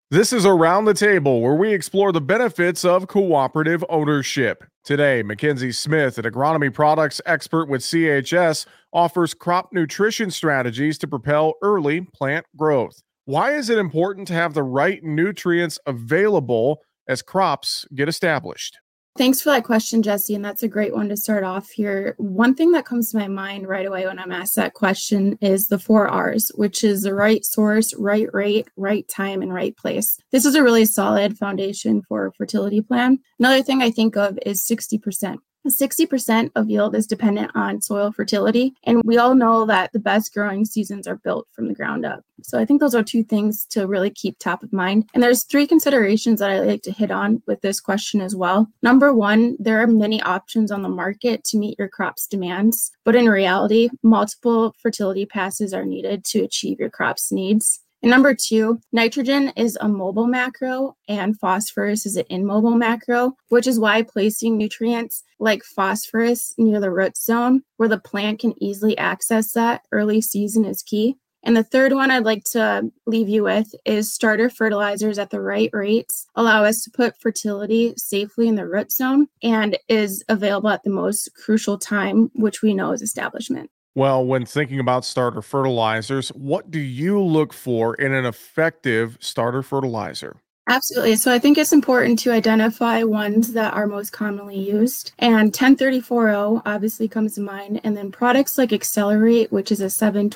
This is Around the Table, where we explore the benefits of cooperative ownership. Today, Mackenzie Smith, an agronomy products expert with CHS, offers crop nutrition strategies to propel early plant growth. Why is it important to have the right nutrients available as crops get established? Thanks for that question, Jesse. And that's a great one to start off here. One thing that comes to my mind right away when I'm asked that question is the 4 R's, which is the right source, right rate, right time, and right place. This is a really solid foundation for a fertility plan. Another thing I think of is 60%. 60% of yield is dependent on soil fertility. And we all know that the best growing seasons are built from the ground up. So I think those are two things to really keep top of mind. And there's 3 considerations that I like to hit on with this question as well. Number one, there are many options on the market to meet your crop's demands. But in reality, multiple fertility passes are needed to achieve your crop's needs. And number 2, nitrogen is a mobile macro and phosphorus is an immobile macro, which is why placing nutrients like phosphorus near the root zone where the plant can easily access that early season is key. And the third one I'd like to leave you with is starter fertilizers at the right rates allow us to put fertility safely in the root zone and is available at the most crucial time, which we know is establishment. Well, when thinking about starter fertilizers, what do you look for in an effective starter fertilizer? Absolutely. So I think it's important to identify ones that are most commonly used. And 1034O obviously comes to mind. And then products like Accelerate, which is a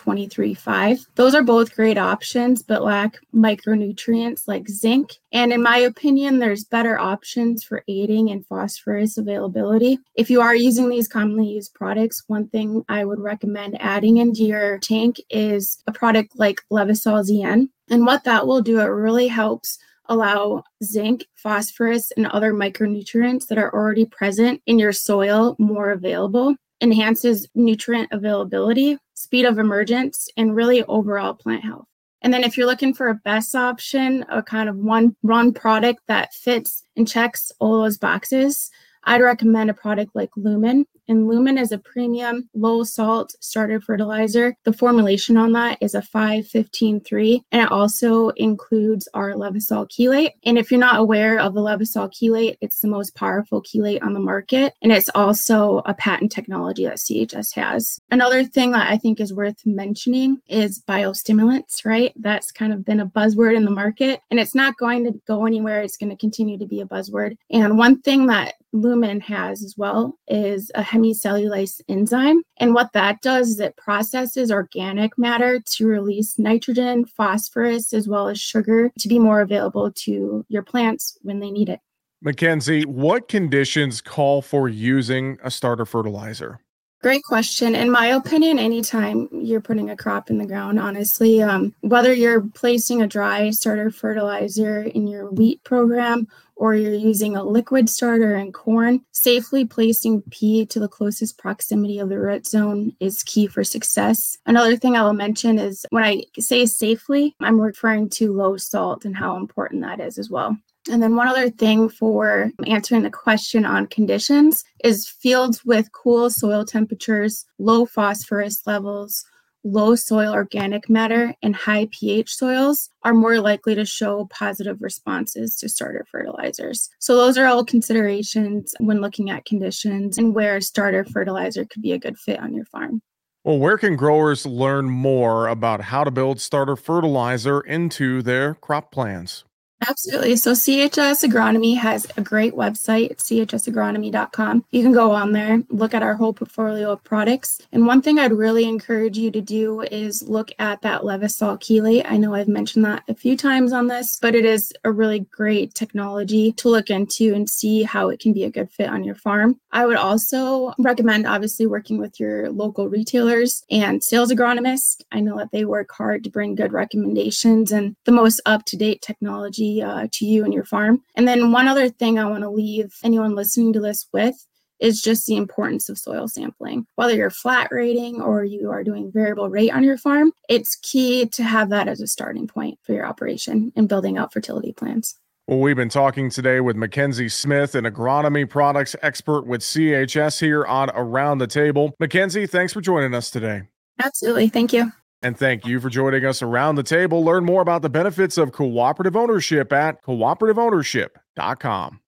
723.5. Those are both great options, but lack micronutrients like zinc. And in my opinion, there's better options for aiding in phosphorus availability. If you are using these commonly used products, one thing I would recommend adding into your tank is a product like Levosol ZN. And what that will do, it really helps allow zinc, phosphorus, and other micronutrients that are already present in your soil more available, enhances nutrient availability, speed of emergence, and really overall plant health. And then if you're looking for a best option, a kind of one product that fits and checks all those boxes, I'd recommend a product like Lumen. And Lumen is a premium, low salt starter fertilizer. The formulation on that is a 5-15-3, and it also includes our Levosol chelate. And if you're not aware of the Levosol chelate, it's the most powerful chelate on the market. And it's also a patent technology that CHS has. Another thing that I think is worth mentioning is biostimulants, right? That's kind of been a buzzword in the market, and it's not going to go anywhere. It's going to continue to be a buzzword. And one thing that Lumen has as well is a hemicellulase enzyme. And what that does is it processes organic matter to release nitrogen, phosphorus, as well as sugar to be more available to your plants when they need it. Mackenzie, what conditions call for using a starter fertilizer? Great question. In my opinion, anytime you're putting a crop in the ground, honestly, whether you're placing a dry starter fertilizer in your wheat program or you're using a liquid starter in corn, safely placing P to the closest proximity of the root zone is key for success. Another thing I will mention is when I say safely, I'm referring to low salt and how important that is as well. And then one other thing for answering the question on conditions is fields with cool soil temperatures, low phosphorus levels, low soil organic matter, and high pH soils are more likely to show positive responses to starter fertilizers. So those are all considerations when looking at conditions and where a starter fertilizer could be a good fit on your farm. Well, where can growers learn more about how to build starter fertilizer into their crop plans? Absolutely. So CHS Agronomy has a great website, chsagronomy.com. You can go on there, look at our whole portfolio of products. And one thing I'd really encourage you to do is look at that Levosol chelate. I know I've mentioned that a few times on this, but it is a really great technology to look into and see how it can be a good fit on your farm. I would also recommend obviously working with your local retailers and sales agronomists. I know that they work hard to bring good recommendations and the most up-to-date technology to you and your farm. And then one other thing I want to leave anyone listening to this with is just the importance of soil sampling. Whether you're flat rating or you are doing variable rate on your farm, it's key to have that as a starting point for your operation and building out fertility plans. Well, we've been talking today with Mackenzie Smith, an agronomy products expert with CHS here on Around the Table. Mackenzie, thanks for joining us today. Absolutely. Thank you. And thank you for joining us around the table. Learn more about the benefits of cooperative ownership at cooperativeownership.com.